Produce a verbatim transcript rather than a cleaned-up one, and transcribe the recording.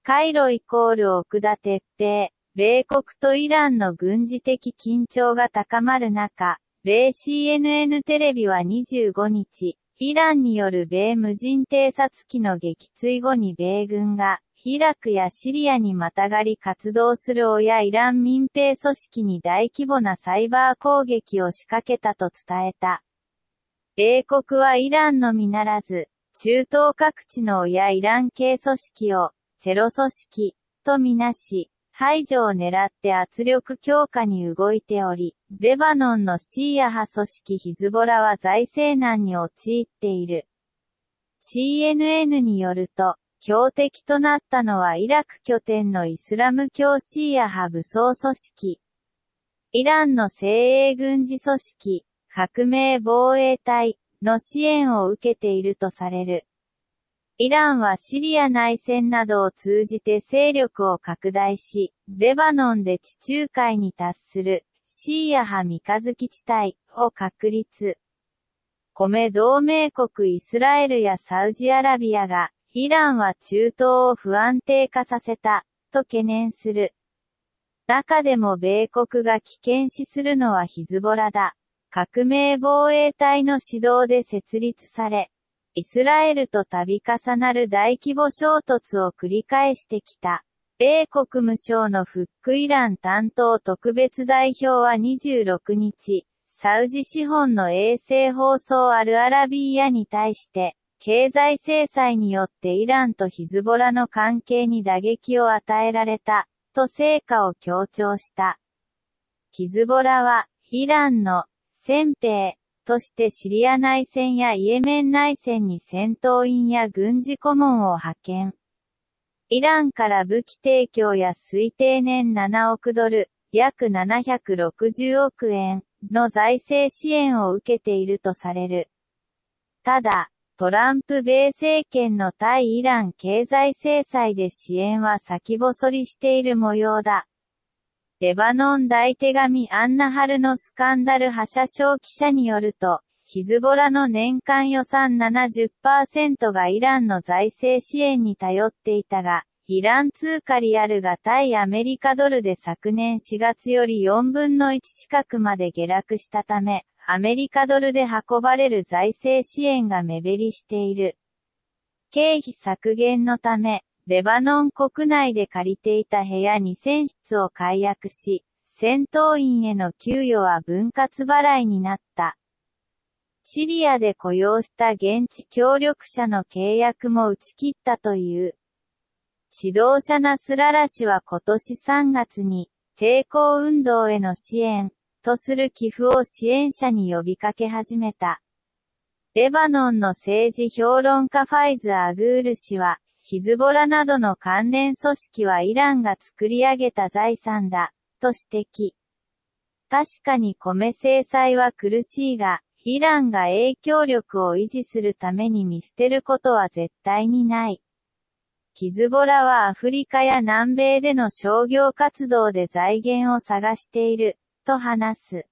カイロイコール奥田哲平。米国とイランの軍事的緊張が高まる中、米 シーエヌエヌ テレビはにじゅうごにち、イランによる米無人偵察機の撃墜後に米軍が、イラクやシリアにまたがり活動する親イラン民兵組織に大規模なサイバー攻撃を仕掛けたと伝えた。米国はイランのみならず、中東各地の親イラン系組織を、テロ組織、とみなし、排除を狙って圧力強化に動いており、レバノンのシーア派組織ヒズボラは財政難に陥っている。シーエヌエヌ によると、標的となったのはイラク拠点のイスラム教シーア派武装組織。イランの精鋭軍事組織、革命防衛隊の支援を受けているとされる。イランはシリア内戦などを通じて勢力を拡大し、レバノンで地中海に達するシーア派三日月地帯を確立。米同盟国イスラエルやサウジアラビアが、イランは中東を不安定化させた、と懸念する。中でも米国が危険視するのはヒズボラだ。革命防衛隊の指導で設立され、イスラエルと度重なる大規模衝突を繰り返してきた。米国務省のフックイラン担当特別代表はにじゅうろくにち、サウジ資本の衛星放送アルアラビーヤに対して、経済制裁によってイランとヒズボラの関係に打撃を与えられた、と成果を強調した。ヒズボラは、イランの、先兵、としてシリア内戦やイエメン内戦に戦闘員や軍事顧問を派遣。イランから武器提供や推定年ななおくドル、約ななひゃくろくじゅうおくえんの財政支援を受けているとされる。ただ、トランプ米政権の対イラン経済制裁で支援は先細りしている模様だ。レバノン大手紙アンナハルのスカンダル覇者賞記者によると、ヒズボラの年間予算 ななじゅっパーセント がイランの財政支援に頼っていたが、イラン通貨リアルが対アメリカドルで昨年しがつよりよんぶんのいち近くまで下落したため、アメリカドルで運ばれる財政支援が目減りしている。経費削減のため、レバノン国内で借りていた部屋にせんしつを解約し、戦闘員への給与は分割払いになった。シリアで雇用した現地協力者の契約も打ち切ったという。指導者ナスララ氏は今年さんがつに、抵抗運動への支援、とする寄付を支援者に呼びかけ始めた。レバノンの政治評論家ファイズ・アグール氏は、ヒズボラなどの関連組織はイランが作り上げた財産だ、と指摘。確かに米制裁は苦しいが、イランが影響力を維持するために見捨てることは絶対にない。ヒズボラはアフリカや南米での商業活動で財源を探している、と話す。